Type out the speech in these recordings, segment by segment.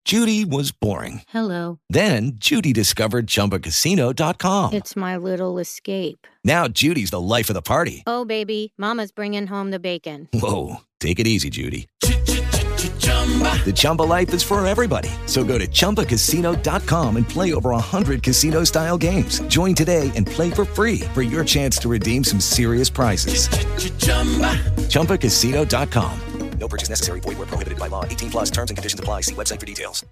Judy was boring. Hello. Then Judy discovered ChumbaCasino.com. It's my little escape. Now Judy's the life of the party. Oh, baby, mama's bringing home the bacon. Whoa, take it easy, Judy. The Chumba life is for everybody. So go to ChumbaCasino.com and play over 100 casino-style games. Join today and play for free for your chance to redeem some serious prizes. ChumbaCasino.com. No purchase necessary. Void where prohibited by law. 18 plus terms and conditions apply. See website for details.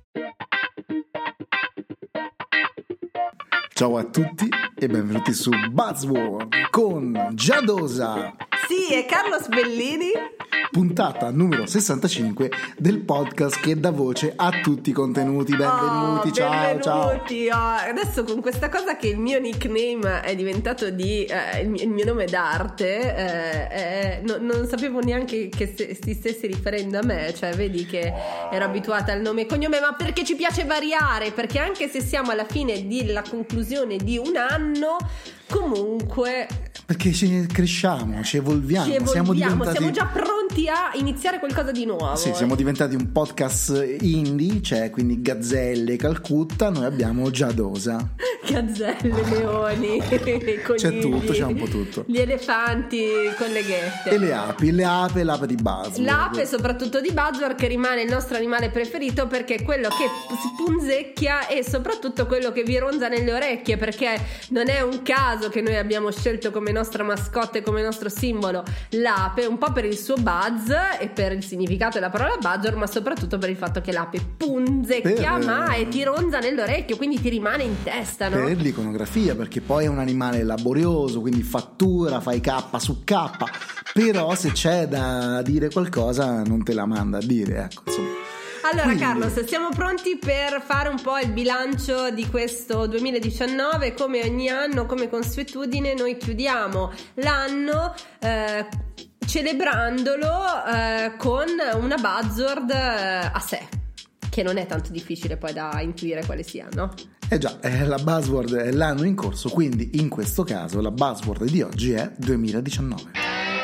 Ciao a tutti e benvenuti su Buzzword con Giadosa. Sì, e Carlos Bellini. Puntata numero 65 del podcast che dà voce a tutti i contenuti. Benvenuti, benvenuti. ciao. Adesso con questa cosa che il mio nickname è diventato il mio nome d'arte, non sapevo neanche che si stesse riferendo a me. Cioè, vedi che ero abituata al nome e cognome, ma perché ci piace variare, perché anche se siamo alla fine della conclusione di un anno, comunque perché cresciamo, ci evolviamo, siamo già pronti a iniziare qualcosa di nuovo. Sì, siamo diventati un podcast indie, cioè quindi gazzelle, Calcutta, noi abbiamo Giadosa. Gazzelle, leoni, c'è tutto, c'è un po' tutto. Gli elefanti con le ghette. E le api, l'ape di Buzzword. L'ape soprattutto di Buzzword, che rimane il nostro animale preferito perché è quello che si punzecchia e soprattutto quello che vi ronza nelle orecchie, perché non è un caso che noi abbiamo scelto come nostra mascotte, come nostro simbolo l'ape, un po' per il suo buzz e per il significato della parola Buzzword, ma soprattutto per il fatto che l'ape punzecchia e ti ronza nell'orecchio, quindi ti rimane in testa, no? Per l'iconografia, perché poi è un animale laborioso, quindi fattura, fai K su K, però se c'è da dire qualcosa non te la manda a dire, ecco, insomma. Allora, quindi, Carlos, siamo pronti per fare un po' il bilancio di questo 2019. Come ogni anno, come consuetudine, noi chiudiamo l'anno celebrandolo con una Buzzword a sé, che non è tanto difficile poi da intuire quale sia, no? Già, la Buzzword è l'anno in corso, quindi in questo caso la Buzzword di oggi è 2019.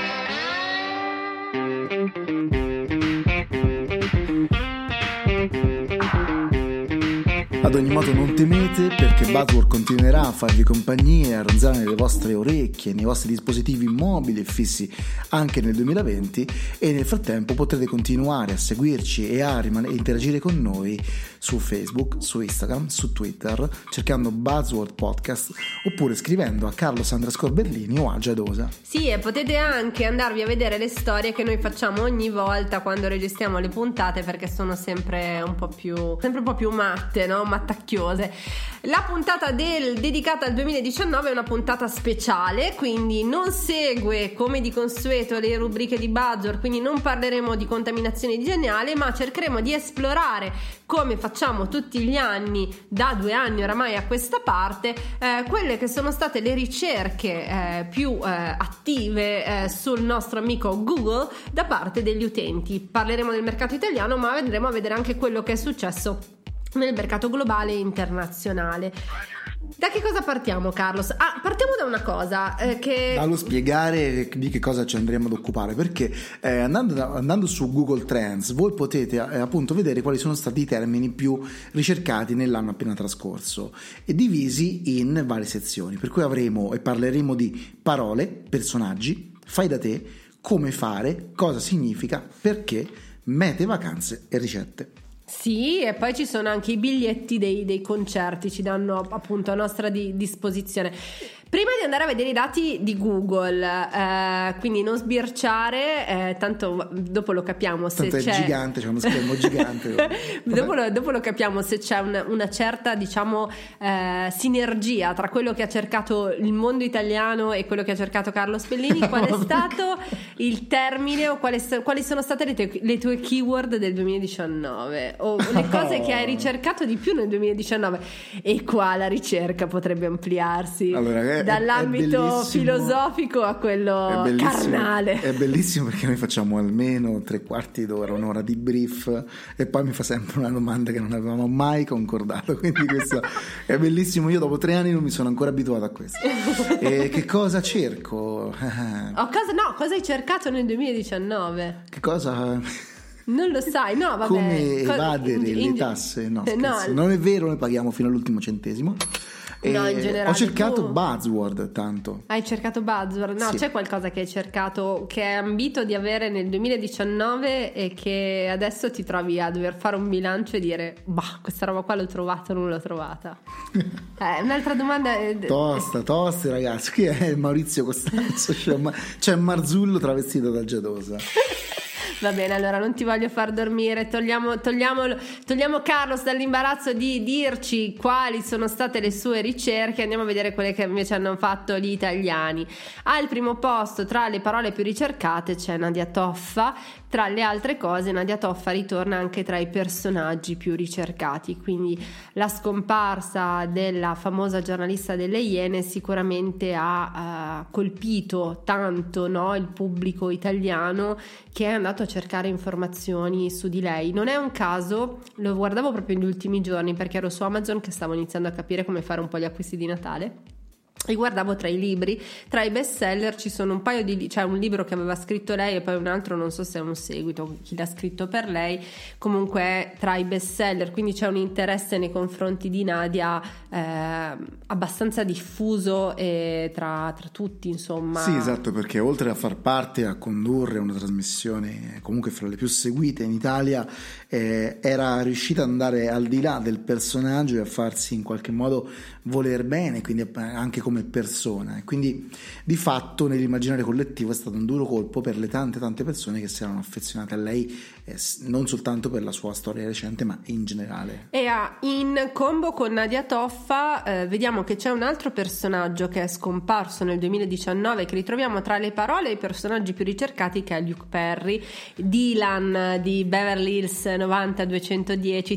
Ad ogni modo non temete, perché Buzzword continuerà a farvi compagnia e a ronzare nelle vostre orecchie, nei vostri dispositivi mobili e fissi anche nel 2020, e nel frattempo potrete continuare a seguirci e a interagire con noi su Facebook, su Instagram, su Twitter, cercando Buzzword Podcast, oppure scrivendo a Carlos_Bellini o a Giadosa. Sì, e potete anche andarvi a vedere le storie che noi facciamo ogni volta quando registriamo le puntate, perché sono sempre un po' più matte, no? Mattacchiose. La puntata dedicata al 2019 è una puntata speciale, quindi non segue come di consueto le rubriche di Buzzword, quindi non parleremo di contaminazione geniale, ma cercheremo di esplorare, come facciamo tutti gli anni da 2 anni oramai a questa parte, quelle che sono state le ricerche più attive sul nostro amico Google da parte degli utenti. Parleremo del mercato italiano, ma andremo a vedere anche quello che è successo nel mercato globale e internazionale. Da che cosa partiamo, Carlos? Partiamo da una cosa dallo spiegare di che cosa ci andremo ad occupare, perché andando su Google Trends voi potete appunto vedere quali sono stati i termini più ricercati nell'anno appena trascorso e divisi in varie sezioni, per cui avremo e parleremo di parole, personaggi, fai da te, come fare, cosa significa, perché, mete, vacanze e ricette. Sì, e poi ci sono anche i biglietti dei concerti, ci danno appunto a nostra disposizione. Prima di andare a vedere i dati di Google, quindi non sbirciare, tanto dopo lo capiamo se tanto c'è. È gigante, c'è uno schermo gigante. dopo lo capiamo se c'è una certa, diciamo, sinergia tra quello che ha cercato il mondo italiano e quello che ha cercato Carlos Bellini. Qual è stato il termine o quali sono state le tue keyword del 2019 o le cose che hai ricercato di più nel 2019? E qua la ricerca potrebbe ampliarsi. Allora, dall'ambito filosofico a quello carnale. È bellissimo perché noi facciamo almeno 3/4 d'ora, un'ora di brief e poi mi fa sempre una domanda che non avevamo mai concordato, quindi questo è bellissimo. Io dopo 3 anni non mi sono ancora abituato a questo. E che cosa cerco? Cosa hai cercato nel 2019? Che cosa? Non lo sai, no, vabbè. Come evadere le tasse? No, scherzo. Non è vero, noi paghiamo fino all'ultimo centesimo. No, in generale ho cercato buzzword tanto. Hai cercato buzzword? No, sì. C'è qualcosa che hai cercato, che hai ambito di avere nel 2019 e che adesso ti trovi a dover fare un bilancio e dire bah, questa roba qua l'ho trovata o non l'ho trovata? Un'altra domanda Tosta ragazzi, qui è Maurizio Costanzo, c'è Marzullo travestito da Giadosa. Va bene, allora non ti voglio far dormire, togliamo Carlos dall'imbarazzo di dirci quali sono state le sue ricerche, andiamo a vedere quelle che invece hanno fatto gli italiani. Al primo posto tra le parole più ricercate c'è Nadia Toffa. Tra le altre cose, Nadia Toffa ritorna anche tra i personaggi più ricercati, quindi la scomparsa della famosa giornalista delle Iene sicuramente ha colpito tanto, no, il pubblico italiano, che è andato a cercare informazioni su di lei. Non è un caso, lo guardavo proprio negli ultimi giorni perché ero su Amazon che stavo iniziando a capire come fare un po' gli acquisti di Natale. E guardavo tra i libri, tra i best seller ci sono un paio di, cioè un libro che aveva scritto lei e poi un altro, non so se è un seguito, chi l'ha scritto per lei, comunque è tra i best seller, quindi c'è un interesse nei confronti di Nadia abbastanza diffuso tra tutti, insomma. Sì, esatto, perché oltre a far parte, a condurre una trasmissione comunque fra le più seguite in Italia, era riuscita ad andare al di là del personaggio e a farsi in qualche modo voler bene, quindi anche come persona, e quindi di fatto nell'immaginario collettivo è stato un duro colpo per le tante persone che si erano affezionate a lei, non soltanto per la sua storia recente ma in generale. E in combo con Nadia Toffa vediamo che c'è un altro personaggio che è scomparso nel 2019 che ritroviamo tra le parole e i personaggi più ricercati, che è Luke Perry, Dylan di Beverly Hills 90210,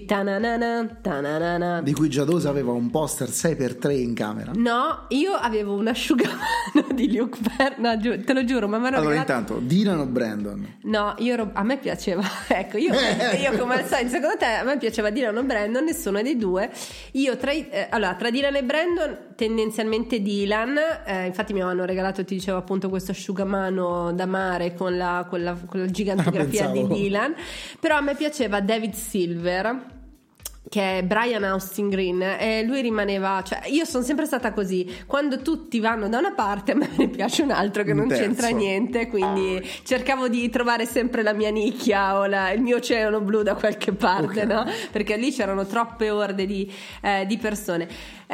tananana, di cui Giadosa aveva un poster 6x3 in camera. No, io avevo un asciugamano di Luke Perry, no, te lo giuro, ma allora regalato... intanto Dylan o Brandon? No, a me piaceva, ecco, io come al solito, secondo te a me piaceva Dylan o Brandon? Nessuno dei due. Io tra Dylan e Brandon tendenzialmente Dylan, infatti mi avevano regalato, ti dicevo appunto, questo asciugamano da mare con la gigantografia di Dylan, però a me piaceva David Silver, che è Brian Austin Green, e lui rimaneva, cioè io sono sempre stata così, quando tutti vanno da una parte a me ne piace un altro che non c'entra niente, quindi cercavo di trovare sempre la mia nicchia o il mio oceano blu da qualche parte, okay. No? Perché lì c'erano troppe orde di persone.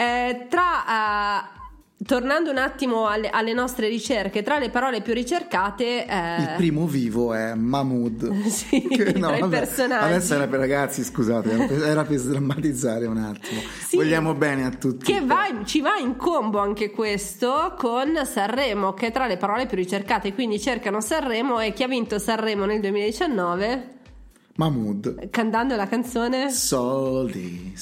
Tornando un attimo alle nostre ricerche, tra le parole più ricercate il primo vivo è Mahmood. Sì, tra i personaggi. Adesso era per ragazzi, scusate, era per sdrammatizzare un attimo. Sì, vogliamo bene a tutti. Che ci va in combo anche questo con Sanremo, che è tra le parole più ricercate, quindi cercano Sanremo. E chi ha vinto Sanremo nel 2019? Mahmood, cantando la canzone Soldi.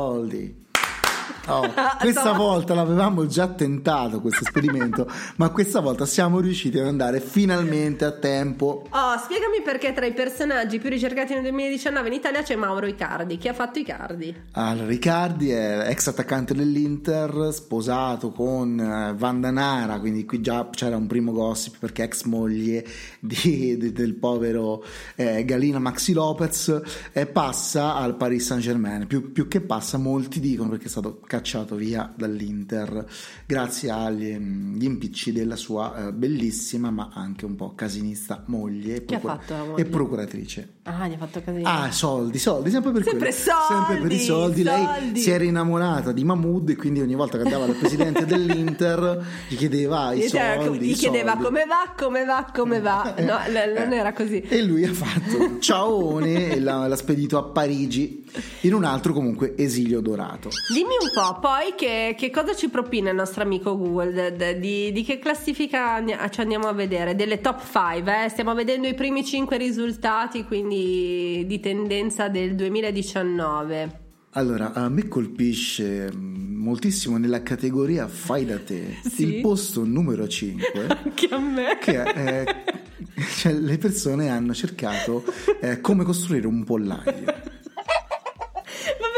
Questa volta l'avevamo già tentato questo esperimento, ma questa volta siamo riusciti ad andare finalmente a tempo. Spiegami perché tra i personaggi più ricercati nel 2019 in Italia c'è Mauro Icardi. Chi ha fatto Icardi? Allora, Icardi è ex attaccante dell'Inter, sposato con Wanda Nara, quindi qui già c'era un primo gossip perché ex moglie del povero Galina Maxi Lopez, passa al Paris Saint-Germain, più che passa, molti dicono perché è stato cacciato via dall'Inter grazie agli impicci della sua bellissima ma anche un po' casinista moglie e procuratrice. Gli ha fatto casino. Soldi, sempre per quello. Sempre per i soldi. Lei si era innamorata di Mahmood e quindi ogni volta che andava dal presidente dell'Inter gli chiedeva i soldi. Gli chiedeva come va. No, non era così. E lui ha fatto ciaone e l'ha spedito a Parigi in un altro comunque esilio dorato. Dimmi un po' poi che cosa ci propina il nostro amico Google, di che classifica ci andiamo a vedere, delle top 5, stiamo vedendo i primi 5 risultati, quindi di tendenza del 2019. Allora, a me colpisce moltissimo nella categoria fai da te, sì? Il posto numero 5 anche a me, che cioè, le persone hanno cercato come costruire un pollaio. Vabbè,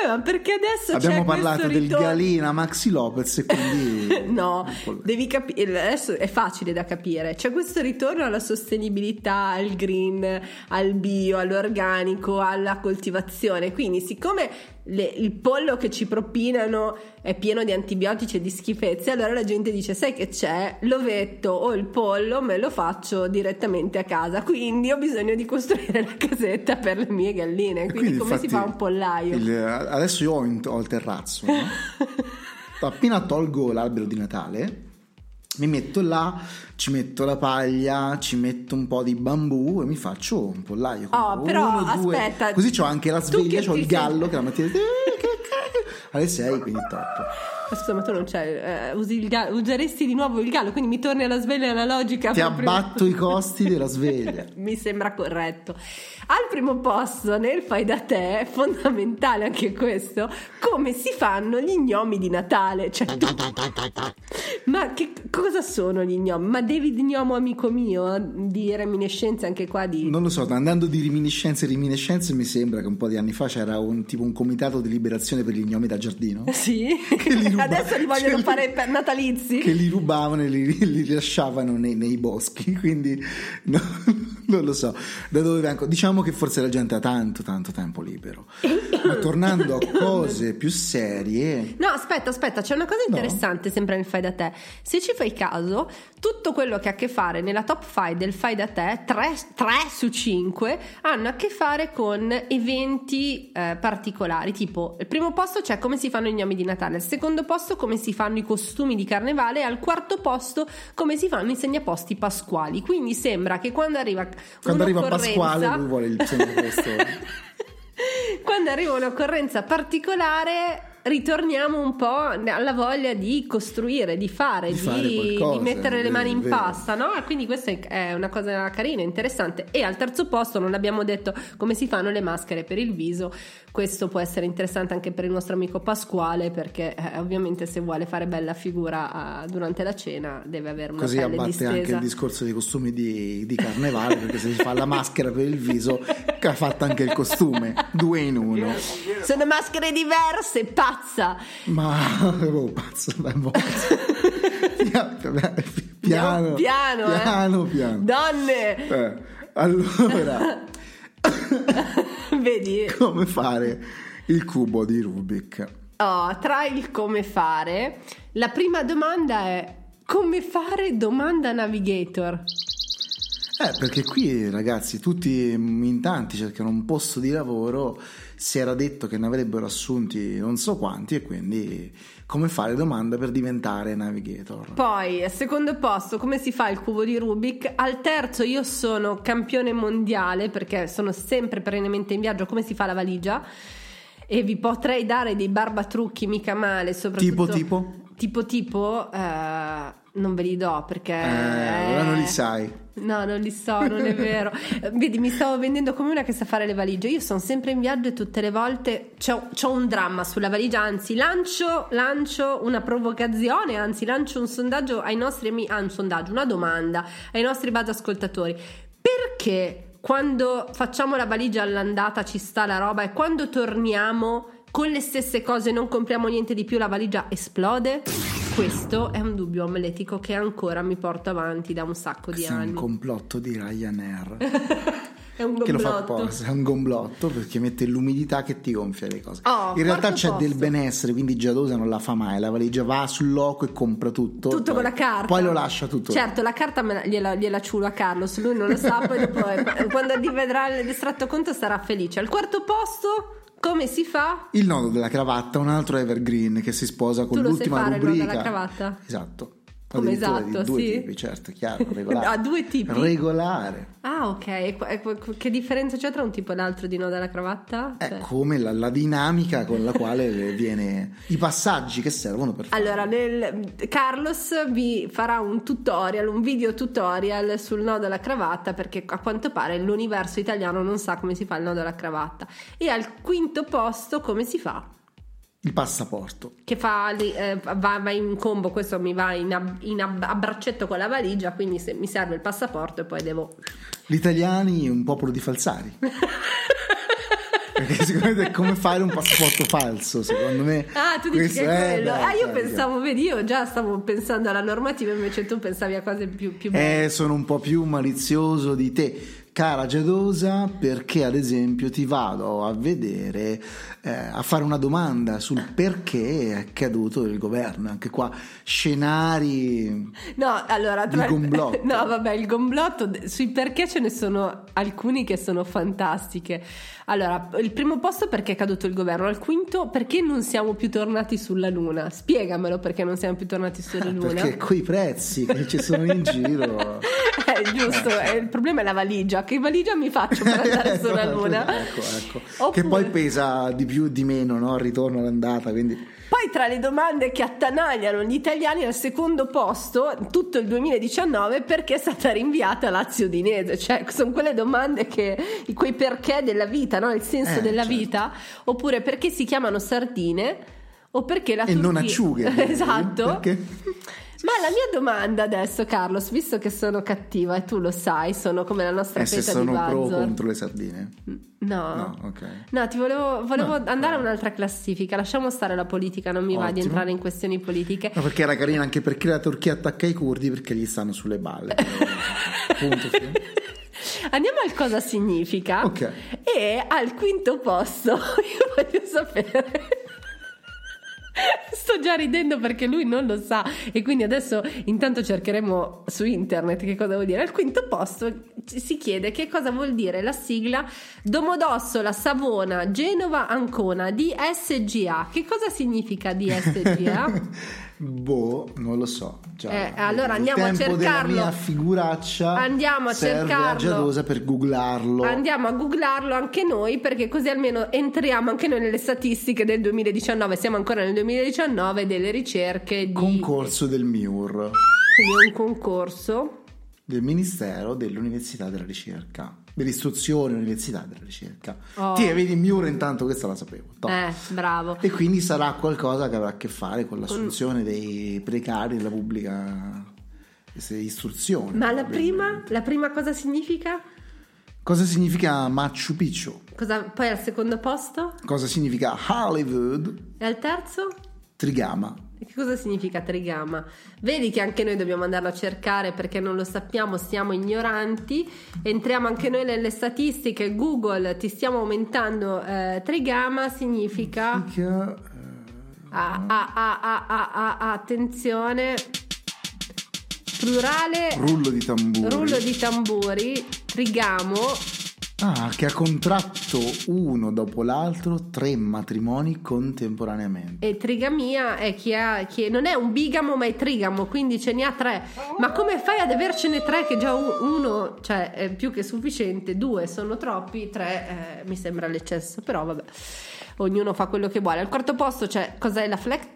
Ma perché adesso abbiamo c'è parlato questo del Galina Maxi Lopez e quindi no, devi capire, adesso è facile da capire, c'è questo ritorno alla sostenibilità, al green, al bio, all'organico, alla coltivazione, quindi siccome il pollo che ci propinano è pieno di antibiotici e di schifezze, allora la gente dice: sai che c'è, l'ovetto o il pollo me lo faccio direttamente a casa, quindi ho bisogno di costruire la casetta per le mie galline, quindi come si fa un pollaio? Adesso io ho il terrazzo, no? Appena tolgo l'albero di Natale mi metto là, ci metto la paglia, ci metto un po' di bambù e mi faccio un pollaio. Però aspetta, così c'ho anche la sveglia, c'ho il gallo che la mattina alle 6, quindi top. Scusa, ma tu non c'è, useresti di nuovo il gallo, quindi mi torni alla sveglia analogica. Ti abbatto i costi della sveglia. Mi sembra corretto. Al primo posto nel fai da te è fondamentale anche questo, come si fanno gli gnomi di Natale, cioè, ma che cosa sono gli gnomi? Ma David Gnomo, amico mio, di reminiscenze anche qua di... Non lo so, andando di reminiscenze mi sembra che un po' di anni fa c'era un comitato di liberazione per gli gnomi da giardino. Sì, adesso li vogliono fare per natalizi. Che li rubavano e li lasciavano nei boschi, quindi no, non lo so da dove vengo. Diciamo che forse la gente ha tanto tempo libero. Ma tornando a cose più serie... No, aspetta, c'è una cosa interessante sempre nel fai da te. Se ci fai caso, tutto quello che ha a che fare nella top 5 del fai da te, 3 su 5 hanno a che fare con eventi particolari, tipo il primo posto c'è come si fanno i gnomi di Natale, al secondo posto come si fanno i costumi di carnevale e al quarto posto come si fanno i segnaposti pasquali. Quindi sembra che quando arriva Pasquale lui vuole il segnaposto. Quando arriva un'occorrenza particolare ritorniamo un po' alla voglia di costruire, di fare di mettere le mani in pasta, no? Quindi questa è una cosa carina, interessante. E al terzo posto non abbiamo detto come si fanno le maschere per il viso. Questo può essere interessante anche per il nostro amico Pasquale, perché ovviamente se vuole fare bella figura durante la cena deve avere una così pelle abbatte distesa. anche il discorso dei costumi di carnevale, perché se si fa la maschera per il viso ha fatto anche il costume, 2 in 1. Sono maschere diverse, pazza. Ma pazzo, piano. Donne. Allora vedi come fare il cubo di Rubik. Tra il come fare, la prima domanda è: come fare domanda navigator? Perché qui ragazzi tutti in tanti cercano un posto di lavoro, si era detto che ne avrebbero assunti non so quanti e quindi come fare domanda per diventare navigator. Poi al secondo posto come si fa il cubo di Rubik, al terzo io sono campione mondiale perché sono sempre perennemente in viaggio, come si fa la valigia, e vi potrei dare dei barbatrucchi mica male, soprattutto tipo non ve li do perché allora non li sai. No, non li so, non è vero. Vedi, mi stavo vendendo come una che sa fare le valigie. Io sono sempre in viaggio e tutte le volte c'ho un dramma sulla valigia. Anzi, lancio una provocazione, anzi lancio un sondaggio ai nostri amici, una domanda ai nostri base ascoltatori. Perché quando facciamo la valigia all'andata ci sta la roba e quando torniamo con le stesse cose non compriamo niente di più, la valigia esplode? Questo è un dubbio omletico che ancora mi porto avanti da un sacco di anni. È un complotto di Ryanair. È un gomblotto. Che lo fa apposta, è un gomblotto perché mette l'umidità che ti gonfia le cose. In realtà c'è del benessere, quindi Giadosa non la fa mai. La valigia va sul loco e compra tutto con la carta. Poi lo lascia tutto. Certo, la carta gliela ciulo a Carlos, lui non lo sa, poi dopo quando vedrà l'estratto conto sarà felice. Al quarto posto come si fa? Il nodo della cravatta, un altro evergreen che si sposa con l'ultima rubrica. Tu lo sai fare il nodo della cravatta? Esatto. Come esatto, due sì. tipi, certo, chiaro, regolare. Due tipi? Regolare. Ok. Che differenza c'è tra un tipo e l'altro di nodo della cravatta? È come la dinamica con la quale viene, i passaggi che servono per fare. Allora, Carlos vi farà un video tutorial sul nodo della cravatta, perché a quanto pare l'universo italiano non sa come si fa il nodo della cravatta. E al quinto posto come si fa? Il passaporto che va in combo, questo mi va a braccetto con la valigia, quindi se mi serve il passaporto e poi devo... Gli italiani un popolo di falsari. perché secondo me è come fare un passaporto falso, secondo me. Ah, tu dici che è quello. Io certo. pensavo, vedi, io già stavo pensando alla normativa, invece tu pensavi a cose più belle. Sono un po' più malizioso di te, cara Giadosa, perché ad esempio ti vado a vedere, a fare una domanda sul perché è caduto il governo. Anche qua scenari di gomblotto. No, vabbè, il gomblotto sui perché ce ne sono alcuni che sono fantastiche. Allora, il primo posto perché è caduto il governo, al quinto perché non siamo più tornati sulla Luna. Spiegamelo perché non siamo più tornati sulla Luna. Perché quei prezzi che ci sono in giro. Giusto, il problema è la valigia. Che valigia mi faccio per andare sulla Luna? Ecco. Oppure... Che poi pesa di più di meno, no? Il ritorno all'andata, quindi... Poi tra le domande che attanagliano gli italiani, al secondo posto tutto il 2019 perché è stata rinviata Lazio Udinese. Cioè sono quelle domande quei perché della vita, no? Il senso della certo. vita. Oppure perché si chiamano sardine, o perché la Turchia... non acciughe. Esatto. Perché? Ma la mia domanda adesso, Carlos, visto che sono cattiva e tu lo sai, sono come la nostra se feta sono di pro o Bazzor. contro le sardine? No, ok. No, ti volevo No, andare a un'altra classifica. Lasciamo stare la politica, non mi va di Ottimo. entrare in questioni politiche. No, perché era carina anche perché la Turchia attacca i curdi perché gli stanno sulle balle. Punto. Andiamo al cosa significa. Ok. E al quinto posto io voglio sapere. Sto già ridendo perché lui non lo sa e quindi adesso intanto cercheremo su internet che cosa vuol dire. Al quinto posto si chiede che cosa vuol dire la sigla Domodossola, Savona, Genova, Ancona, DSGA. Che cosa significa DSGA? Non lo so. Allora andiamo a cercarlo. Della mia figuraccia andiamo a serve cercarlo. a Giadosa per googlarlo. Andiamo a googlarlo anche noi, perché così almeno entriamo anche noi nelle statistiche del 2019. Siamo ancora nel 2019 delle ricerche di Concorso del MIUR, quindi un concorso del Ministero dell'Università della Ricerca, dell'istruzione, università della ricerca. Oh. Vedi, MIUR intanto questa la sapevo. Bravo. E quindi sarà qualcosa che avrà a che fare con l'assunzione dei precari della pubblica istruzione. Ma la prima cosa significa? Cosa significa Machu Picchu? Poi al secondo posto? Cosa significa Hollywood? E al terzo? Trigama. E che cosa significa trigama? Vedi che anche noi dobbiamo andarlo a cercare perché non lo sappiamo, siamo ignoranti. Entriamo anche noi nelle statistiche. Google, ti stiamo aumentando. Trigama significa attenzione, plurale, rullo di tamburi. trigamo. Che ha contratto uno dopo l'altro 3 matrimoni contemporaneamente. E trigamia è chi non è un bigamo ma è trigamo, quindi ce ne ha 3. Ma come fai ad avercene 3 che già uno, cioè è più che sufficiente, 2 sono troppi, 3 mi sembra l'eccesso, però vabbè. Ognuno fa quello che vuole. Al quarto posto c'è cos'è la flat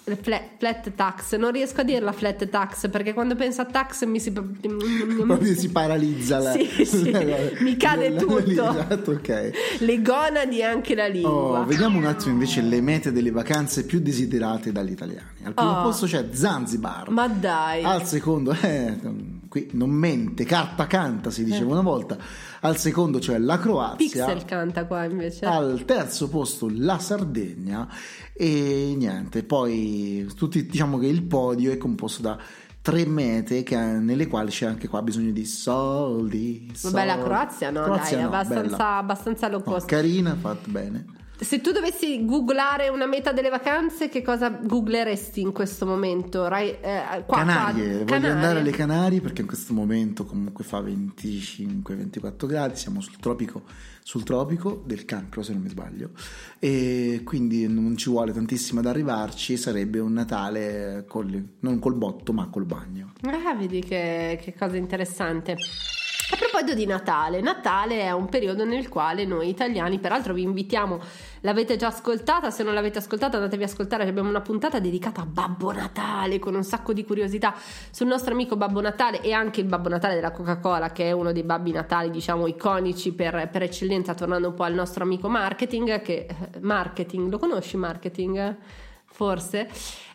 tax. Non riesco a dire la flat tax perché quando penso a tax proprio si paralizza mi cade tutto. Esatto, ok. Le gonadi, anche la lingua. Vediamo un attimo invece le mete delle vacanze più desiderate dagli italiani. Al primo posto c'è Zanzibar. Ma dai. Al secondo qui non mente, carta canta, si diceva una volta. Al secondo c'è la Croazia. Pixel canta qua invece. Al terzo posto la Sardegna. E niente, poi diciamo che il podio è composto da 3 mete nelle quali c'è anche qua bisogno di soldi. Vabbè, la Croazia dai, abbastanza low cost. Carina, fatta bene. Se tu dovessi googlare una meta delle vacanze, che cosa googleresti in questo momento? Canarie. Voglio andare alle Canarie perché in questo momento comunque fa 25-24 gradi, siamo sul tropico del Cancro, se non mi sbaglio, e quindi non ci vuole tantissimo ad arrivarci. Sarebbe un Natale non col botto ma col bagno. Vedi che cosa interessante. A proposito di Natale è un periodo nel quale noi italiani, peraltro vi invitiamo, l'avete già ascoltata, se non l'avete ascoltata andatevi a ascoltare, abbiamo una puntata dedicata a Babbo Natale con un sacco di curiosità sul nostro amico Babbo Natale e anche il Babbo Natale della Coca-Cola, che è uno dei babbi natali diciamo iconici per eccellenza, tornando un po' al nostro amico marketing. Lo conosci marketing? Forse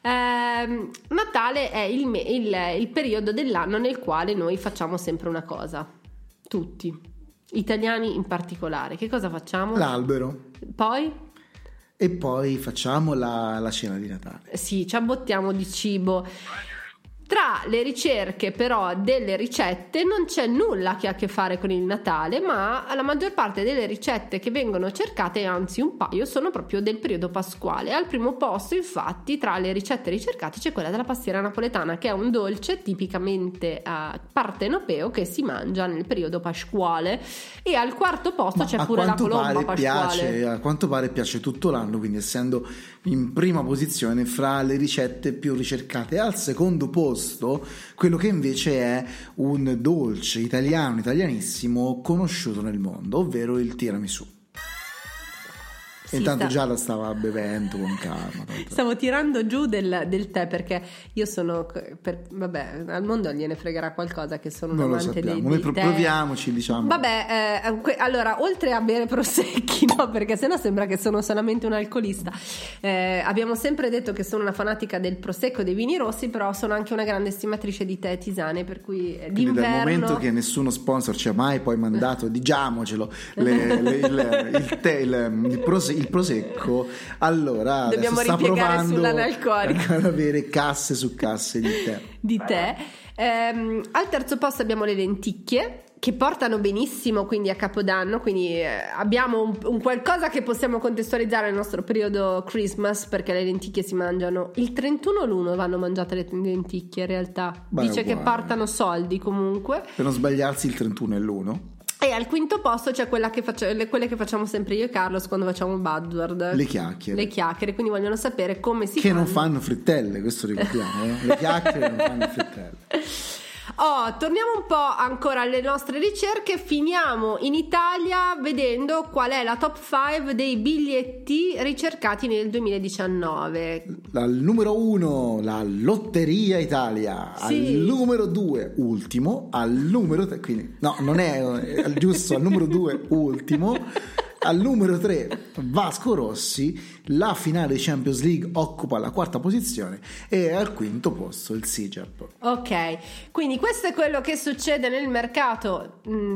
Natale è il periodo dell'anno nel quale noi facciamo sempre una cosa, tutti, italiani in particolare, che cosa facciamo? L'albero. Poi? E poi facciamo la cena di Natale. Sì, ci abbottiamo di cibo. Tra le ricerche però delle ricette non c'è nulla che ha a che fare con il Natale, ma la maggior parte delle ricette che vengono cercate, anzi un paio, sono proprio del periodo pasquale. Al primo posto, infatti, tra le ricette ricercate c'è quella della pastiera napoletana, che è un dolce tipicamente partenopeo che si mangia nel periodo pasquale, e al quarto posto c'è pure la colomba pasquale. A quanto pare piace tutto l'anno, quindi essendo in prima posizione fra le ricette più ricercate. Al secondo posto quello che invece è un dolce italiano, italianissimo, conosciuto nel mondo, ovvero il tiramisù. Sì, intanto già la stava bevendo con calma. Stavo tirando giù del tè, perché io sono vabbè, al mondo gliene fregherà qualcosa che sono un amante dei noi tè. proviamoci, diciamo. Vabbè, allora, oltre a bere prosecchi, no, perché sennò sembra che sono solamente un alcolista, abbiamo sempre detto che sono una fanatica del prosecco e dei vini rossi, però sono anche una grande estimatrice di tè e tisane, per cui d'inverno... Dal momento che nessuno sponsor ci ha mai poi mandato, diciamocelo, il tè, il prosecco, allora dobbiamo sta ripiegare provando sull'analcolico ad avere casse su casse di tè. Al terzo posto abbiamo le lenticchie, che portano benissimo quindi a Capodanno, quindi abbiamo un qualcosa che possiamo contestualizzare nel nostro periodo Christmas, perché le lenticchie si mangiano il 31 l'1 vanno mangiate le lenticchie in realtà. Dice che portano soldi comunque, per non sbagliarsi il 31 e l'1. E al quinto posto c'è quelle che facciamo sempre io e Carlos quando facciamo Buzzword, le chiacchiere, quindi vogliono sapere come si che fanno. non fanno frittelle, questo ricordiamo, le chiacchiere non fanno frittelle. Torniamo un po' ancora alle nostre ricerche, finiamo in Italia vedendo qual è la top 5 dei biglietti ricercati nel 2019. Al numero 1 la Lotteria Italia, sì. Al numero 2 ultimo, al numero 3, quindi no, non è giusto, al numero 2 ultimo, al numero 3 Vasco Rossi, la finale di Champions League occupa la quarta posizione, e al quinto posto il SIGEP. Ok, quindi questo è quello che succede nel mercato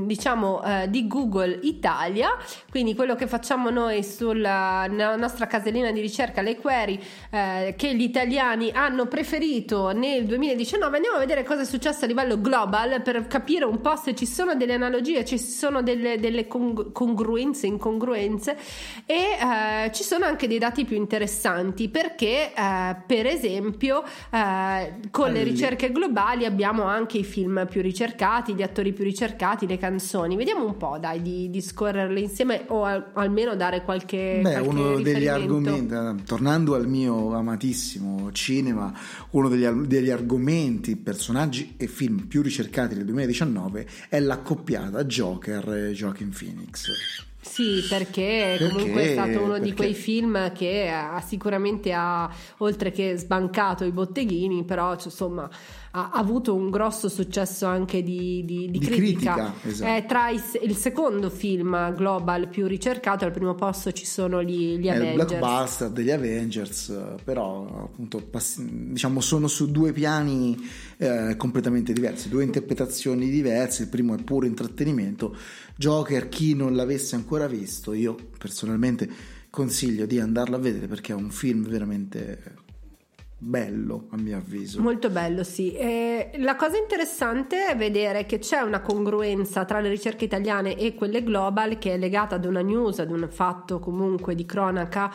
di Google Italia, quindi quello che facciamo noi nella nostra casellina di ricerca, le query che gli italiani hanno preferito nel 2019. Andiamo a vedere cosa è successo a livello global per capire un po' se ci sono delle analogie, ci sono delle congruenze, incongruenze, e ci sono anche dei dati più interessanti, perché per esempio con le ricerche globali abbiamo anche i film più ricercati, gli attori più ricercati, le canzoni. Vediamo un po', dai, di scorrerle insieme, o almeno dare qualche uno degli riferimento. argomenti, tornando al mio amatissimo cinema, uno degli argomenti, personaggi e film più ricercati del 2019 è l'accoppiata Joker-Joaquin Phoenix. Sì, perché comunque è stato uno di quei film che sicuramente ha, oltre che sbancato i botteghini, però insomma ha avuto un grosso successo anche di critica. Esatto. Tra il secondo film global più ricercato, al primo posto ci sono gli Avengers. Il blockbuster degli Avengers, però appunto diciamo sono su due piani completamente diversi, due interpretazioni diverse. Il primo è puro intrattenimento. Joker, chi non l'avesse ancora visto, io personalmente consiglio di andarlo a vedere, perché è un film veramente bello, a mio avviso. Molto bello, sì. La cosa interessante è vedere che c'è una congruenza tra le ricerche italiane e quelle global, che è legata ad una news, ad un fatto comunque di cronaca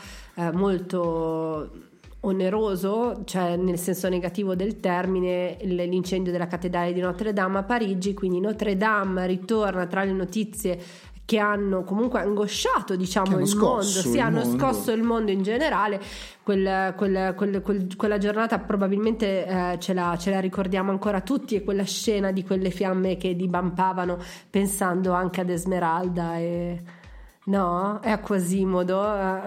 molto oneroso, cioè nel senso negativo del termine, l'incendio della cattedrale di Notre Dame a Parigi. Quindi Notre Dame ritorna tra le notizie che hanno comunque angosciato, diciamo, il mondo, hanno scosso il mondo in generale. Quella giornata probabilmente ce la ricordiamo ancora tutti, e quella scena di quelle fiamme che divampavano, pensando anche ad Esmeralda No, è a Quasimodo,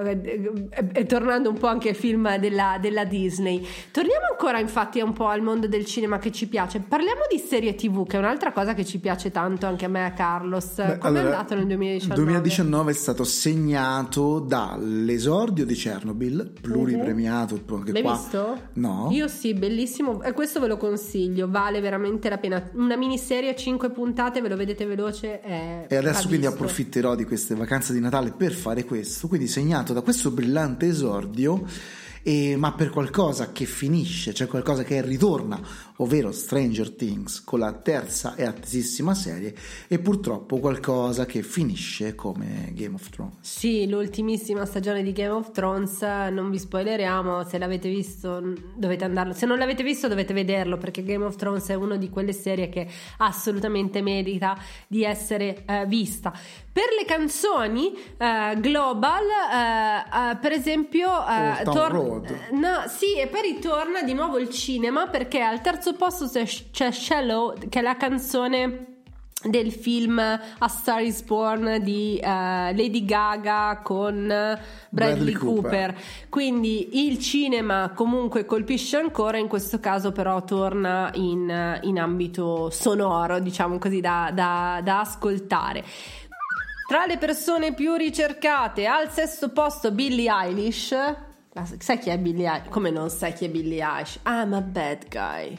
è tornando un po' anche al film della Disney. Torniamo ancora infatti un po' al mondo del cinema che ci piace. Parliamo di serie TV, che è un'altra cosa che ci piace tanto anche a me e a Carlos. Come è andato nel 2019? 2019 è stato segnato dall'esordio di Chernobyl, pluripremiato. L'hai visto? No. Io sì, bellissimo, e questo ve lo consiglio, vale veramente la pena. Una miniserie a 5 puntate, ve lo vedete veloce. E adesso quindi approfitterò di queste vacanze di Natale per fare questo, quindi segnato da questo brillante esordio, ma per qualcosa che finisce, cioè qualcosa che ritorna, ovvero Stranger Things con la terza e attesissima serie, e purtroppo qualcosa che finisce come Game of Thrones. Sì, l'ultimissima stagione di Game of Thrones, non vi spoileriamo, se l'avete visto dovete andarlo, se non l'avete visto dovete vederlo, perché Game of Thrones è una di quelle serie che assolutamente merita di essere vista. Per le canzoni global, per esempio no, sì, e poi ritorna di nuovo il cinema, perché al terzo posto c'è Shallow, che è la canzone del film A Star Is Born di Lady Gaga con Bradley Cooper. Quindi il cinema comunque colpisce ancora, in questo caso però torna in ambito sonoro, diciamo così, da ascoltare. Tra le persone più ricercate, al sesto posto Billie Eilish. Sai chi è Billie Eilish? Come non sai chi è Billie Eilish? I'm a bad guy.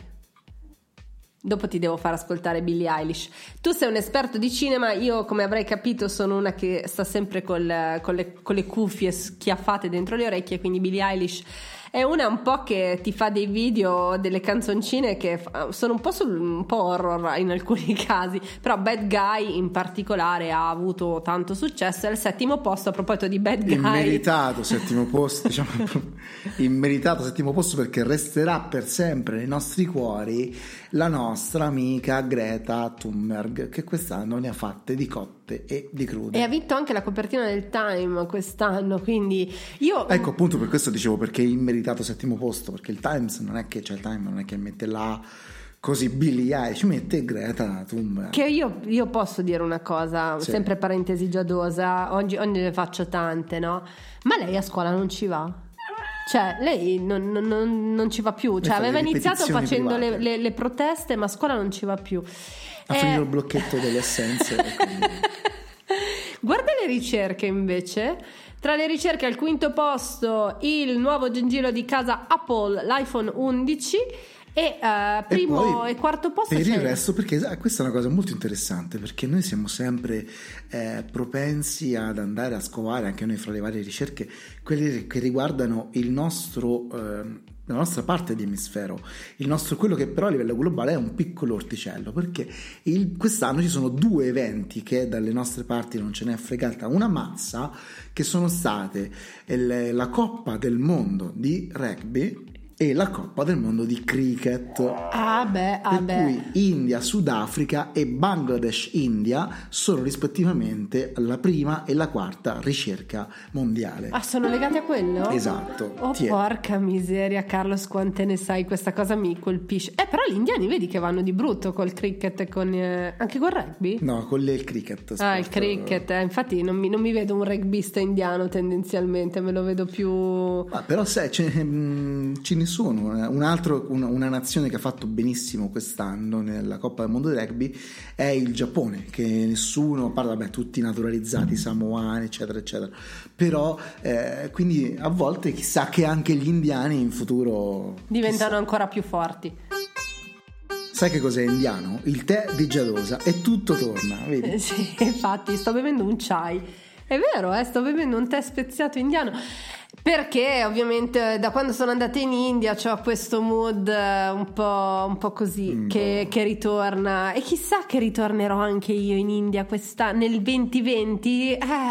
Dopo ti devo far ascoltare Billie Eilish. Tu sei un esperto di cinema, io come avrai capito sono una che sta sempre con le cuffie schiaffate dentro le orecchie, quindi Billie Eilish è una un po' che ti fa dei video, delle canzoncine che sono un po' horror in alcuni casi, però Bad Guy in particolare ha avuto tanto successo. È al settimo posto, a proposito di Bad Guy, immeritato settimo posto, diciamo, immeritato settimo posto, perché resterà per sempre nei nostri cuori la nostra amica Greta Thunberg, che quest'anno ne ha fatte di cotte e di crude, e ha vinto anche la copertina del Time quest'anno, quindi io ecco, appunto per questo dicevo perché immeritato settimo posto, perché il Times non è che, cioè il Time non è che mette là così Billie Eilish, mette Greta Thunberg. Che io posso dire una cosa, sì, sempre parentesi giadosa, oggi ne faccio tante, no? Ma lei a scuola non ci va? Cioè lei non ci va più, cioè aveva iniziato facendo le proteste, ma a scuola non ci va più. Ha finito il blocchetto delle essenze. Guarda le ricerche invece. Tra le ricerche al quinto posto il nuovo giro di casa Apple, l'iPhone 11, e primo e quarto posto per il resto, perché questa è una cosa molto interessante, perché noi siamo sempre propensi ad andare a scovare anche noi fra le varie ricerche quelle che riguardano il nostro la nostra parte di emisfero, il nostro, quello che però a livello globale è un piccolo orticello, perché quest'anno ci sono due eventi che dalle nostre parti non ce n'è fregata una mazza, che sono state la Coppa del Mondo di rugby e la Coppa del Mondo di cricket. Per cui India, Sudafrica e Bangladesh India sono rispettivamente la prima e la quarta ricerca mondiale. Sono legate a quello? Esatto. Porca miseria, Carlos, quante ne sai, questa cosa mi colpisce. Però gli indiani vedi che vanno di brutto col cricket e con anche col rugby? No, con il cricket. Il cricket, infatti non mi vedo un rugbista indiano tendenzialmente, me lo vedo più... però sai, ce ne sono. Una nazione che ha fatto benissimo quest'anno nella Coppa del Mondo di rugby è il Giappone, che nessuno parla, tutti naturalizzati, samoani eccetera eccetera, però quindi a volte chissà che anche gli indiani in futuro diventano ancora più forti. Sai che cos'è indiano? Il tè di Giadosa, e tutto torna, vedi? Sì, infatti sto bevendo un chai, è vero, sto bevendo un tè speziato indiano, perché ovviamente da quando sono andata in India c'ho questo mood un po' così che ritorna, e chissà che ritornerò anche io in India nel 2020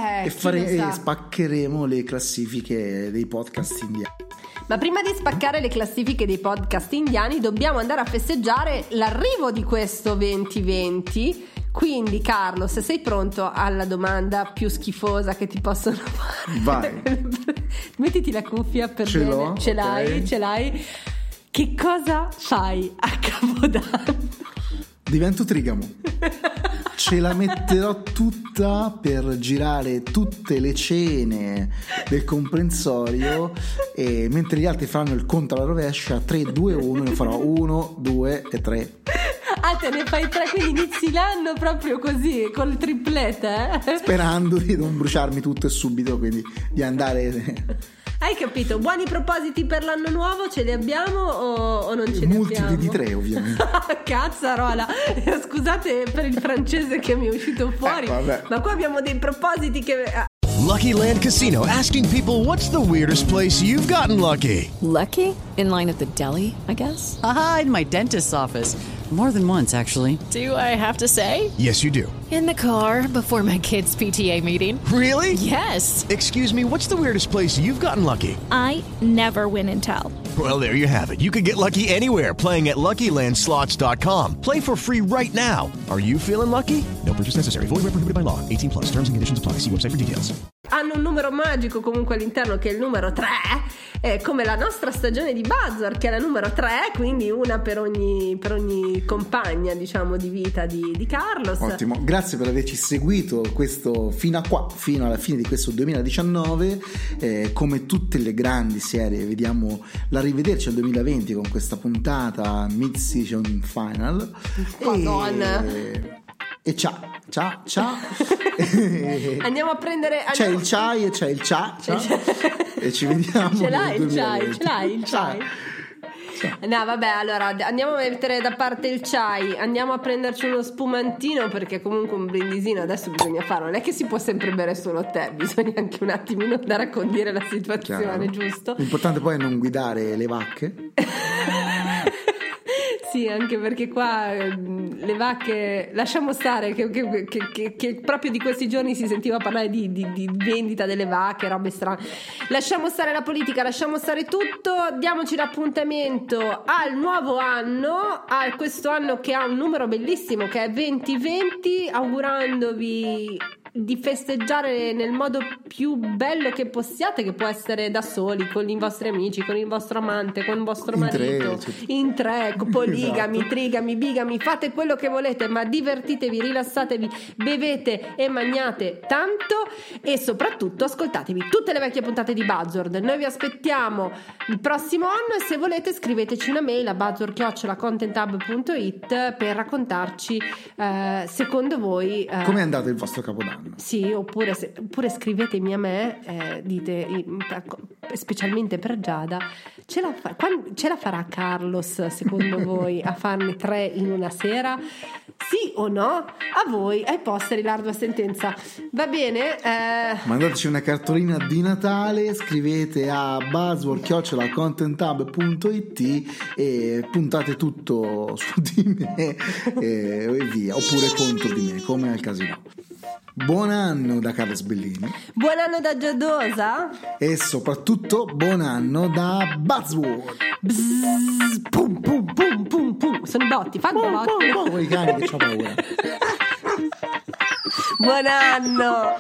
e spaccheremo le classifiche dei podcast indiani. Ma prima di spaccare le classifiche dei podcast indiani dobbiamo andare a festeggiare l'arrivo di questo 2020. Quindi Carlo, se sei pronto alla domanda più schifosa che ti possono fare, vai. Mettiti la cuffia per ce bene. l'ho, ce l'hai. Che cosa fai a Capodanno? Divento trigamo. ce la metterò tutta per girare tutte le cene del comprensorio, e mentre gli altri faranno il conto alla rovescia 3, 2, 1, io farò 1, 2 e 3. Ah, te ne fai 3, quindi inizi l'anno proprio così, col triplete, Sperando di non bruciarmi tutto e subito, quindi di andare... Hai capito? Buoni propositi per l'anno nuovo ce li abbiamo o non ce li multipli abbiamo? di 3, ovviamente. Cazzarola, scusate per il francese che mi è uscito fuori, ma qua abbiamo dei propositi che... Lucky Land Casino, asking people, what's the weirdest place you've gotten lucky? Lucky? In line at the deli, I guess? Aha, in my dentist's office. More than once, actually. Do I have to say? Yes, you do. In the car before my kids' PTA meeting. Really? Yes. Excuse me, what's the weirdest place you've gotten lucky? I never win and tell. Well, there you have it. You can get lucky anywhere, playing at LuckyLandSlots.com. Play for free right now. Are you feeling lucky? No purchase necessary. Void where prohibited by law. 18+. Terms and conditions apply. See website for details. Hanno un numero magico comunque all'interno, che è il numero 3, come la nostra stagione di Buzzword, che è la numero 3, quindi una per ogni compagna, diciamo, di vita di Carlos. Ottimo, grazie per averci seguito questo fino alla fine di questo 2019. Come tutte le grandi serie, vediamo la rivederci al 2020 con questa puntata Mid-Season Final. Madonna. E ciao. Andiamo a prendere. C'è il chai e c'è il cha. E ci vediamo. Ce l'hai il chai. No, vabbè, allora andiamo a mettere da parte il chai, andiamo a prenderci uno spumantino, perché comunque un brindisino adesso bisogna farlo, non è che si può sempre bere solo tè, bisogna anche un attimino andare a condire la situazione. Chiaro. Giusto? L'importante poi è non guidare le vacche. Sì, anche perché qua le vacche, lasciamo stare che proprio di questi giorni si sentiva parlare di vendita delle vacche, robe strane. Lasciamo stare la politica, lasciamo stare tutto, diamoci l'appuntamento al nuovo anno, a questo anno che ha un numero bellissimo che è 2020, augurandovi di festeggiare nel modo più bello che possiate, che può essere da soli, con i vostri amici, con il vostro amante, con il vostro marito, in tre, poligami, esatto. Trigami, bigami, fate quello che volete, ma divertitevi, rilassatevi, bevete e mangiate tanto, e soprattutto ascoltatevi tutte le vecchie puntate di Buzzword. Noi vi aspettiamo il prossimo anno, e se volete scriveteci una mail a buzzword@contenthub.it per raccontarci secondo voi come è andato il vostro Capodanno. Sì, oppure scrivetemi a me, dite, specialmente per Giada, ce la farà Carlos secondo voi a farne 3 in una sera? Sì o no? A voi, ai posteri l'ardua sentenza. Va bene? Mandateci una cartolina di Natale, scrivete a buzzword@contenthub.it e puntate tutto su di me e via, oppure contro di me, come al casino. Buon anno da Carlos Bellini. Buon anno da Giadosa. E soprattutto buon anno da Buzzword. Bzzz, pum pum pum pum pum. Sono i botti, fanno botti. Voi cani che c'ho paura. Buon anno.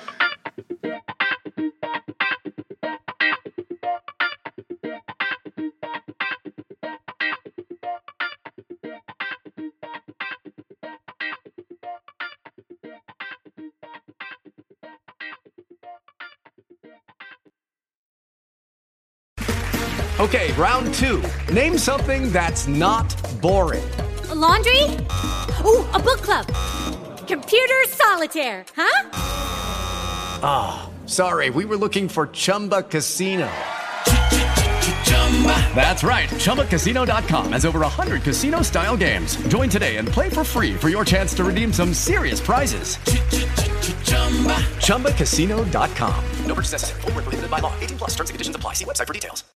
Okay, round 2. Name something that's not boring. A laundry? Ooh, a book club. Computer solitaire, huh? Ah, sorry, we were looking for Chumba Casino. That's right, ChumbaCasino.com has over 100 casino-style games. Join today and play for free for your chance to redeem some serious prizes. ChumbaCasino.com. No purchase necessary. Void where prohibited by law. 18+ terms and conditions apply. See website for details.